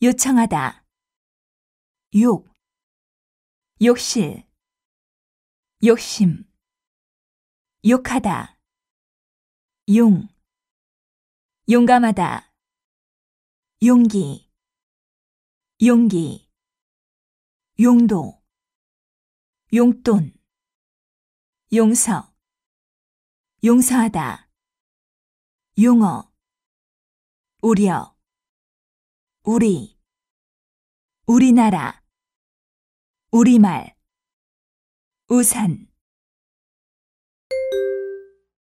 요청하다. 욕, 욕실, 욕심, 욕하다. 용, 용감하다. 용기, 용기, 용도, 용돈, 용서, 용서하다. 용어, 우려, 우리, 우리나라, 우리말, 우산.